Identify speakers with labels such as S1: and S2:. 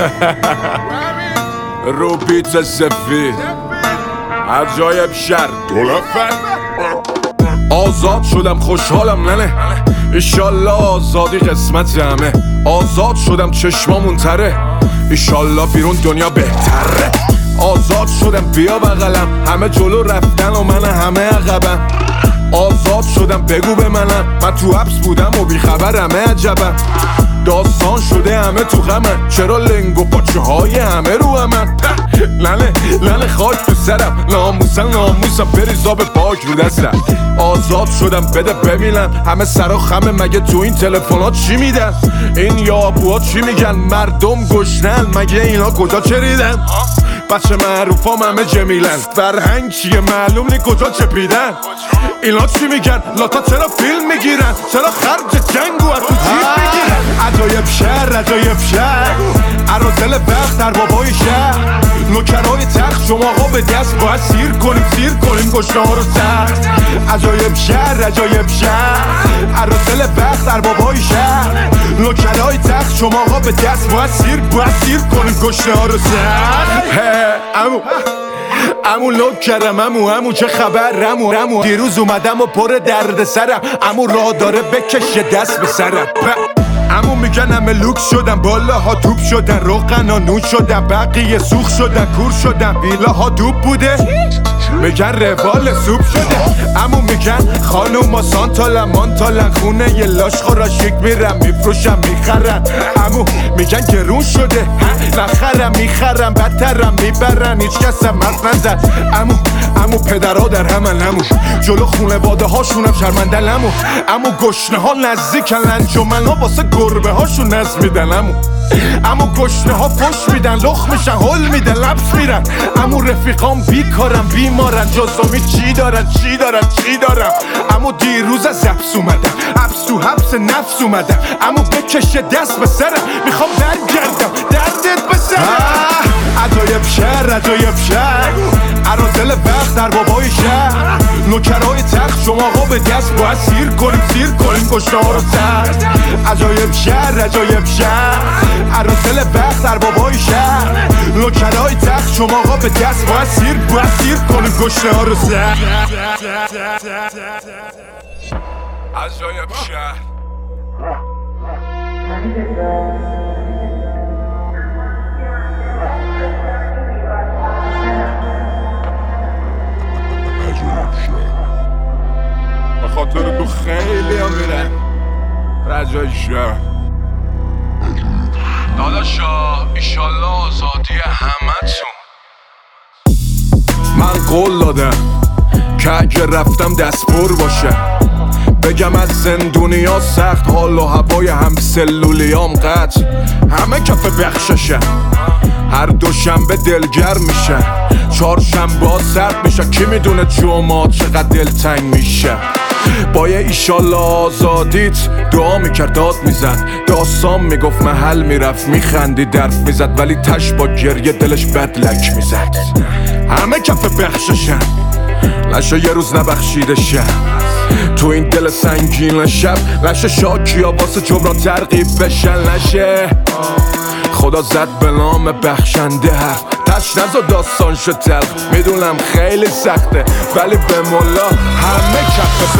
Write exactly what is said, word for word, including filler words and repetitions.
S1: رو بیت سفید عجایب شر دولفن آزاد شدم خوشحالم ننه ایشالله آزادی قسمت همه آزاد شدم چشمامون تره ایشالله بیرون دنیا بهتره آزاد شدم بیا بغلم همه جلو رفتن و من همه عقبم آزاد شدم بگو به منم من تو حبس بودم و بیخبرمه عجبم داستان شده همه تو غمن چرا لنگ و پاچه های همه رو همن لنه لنه خاک تو سرم ناموسم ناموسم بریزا به پاک رو دستم آزاد شدم بده ببینم همه سرا خمه مگه تو این تلفنات چی میدن این یابوها چی میگن مردم گشنن مگه اینا کجا چریدن بچه معروفام همه جمیلن فرهنگ چیه معلوم نی کجا چپیدن اینا چی میگن لاتا چرا فیلم میگیرن چرا خرج جنگو از تو جیب میگیرن عجایب شهر عجایب شهر عرازل وقت در بابای شهر نوکرهای تخت شما ها به دست باید سیر کنیم سیر کنیم گشنه ها رو سخت عجایب شهر عجایب شهر عرازل وقت در بابای شهر نوکرهای تخت شما ها به دست باید سیر باید سیر کنیم گشنه ها رو سخت امو امو لوک کردم امو امو چه خبر امو امو دیروز اومدم و پر درد سرم امو راه داره بکشه دست به سرم امو میگن همه لوک شدن بالاها توپ شدن روغنا نون شدن بقیه سوخ شدن کور شدن ویلاها دوب بوده میگن روال سوپ شده امو میگن خانوما سانتالن مانتالن خونه یه لاش خورا شک میرم میفروشم میخرن امو میگن گرون شده نخرم میخرم بدترم میبرن هیچ کس هم مرد نزد امو امو پدرها در همن امو جلو خونه واده هاشونم شرمندن امو امو گشنه ها نزدیکن لنجمن ها واسه گربه هاشون نز میدن امو امو گشنه ها فش میدن لخ میشن هل میدن لبس میرن امو رفیقام بیکارم بیمارن جزامی چی دارن چی دارن چی دارم امو دیروز از حبس اومدم حبس تو حبس نفس اومدم امو بکشه دست به سرم میخوام برگردم دردت به سرم عجایب شهر عجایب شهر عرازل وقت در بابای شهر نوکرهای تخت شما ها به دست باید سیر کنیم سیر کنیم گشنه ها رو سخت عجایب شهر عجایب شهر عرازل وقت در بابای شهر نوکرهای تخت شما ها به دست باید سیر باید سیر کنیم گشنه ها رو سخت عجایب شهر به خاطر تو خیلی هم میرن رجای شهر داداشا ایشالله آزادی همتون من قول دادم که اگه رفتم دست پر باشه بگم از زندونیا سخت حال و هوای هم سلولیام قطع همه کف بخششن هر دوشنبه دلگرم میشه چهارشنبه ها سرد میشه کی میدونه جمعه چقدر دلتنگ میشه با یه ایشالله آزادیت دعا میکرد داد میزد داستان میگفت محل میرفت میخندی درف میزد ولی تش با گریه دلش بدلک میزد همه کف بخششن نشه یه روز نبخشیده شب تو این دل سنگین شب نشه شاکیا واسه جبران ترغیب بشن نشه خدا زد به نام بخشنده حرف تش نزا داستان شد تلخ میدونم خیلی سخته ولی به مولا همه کف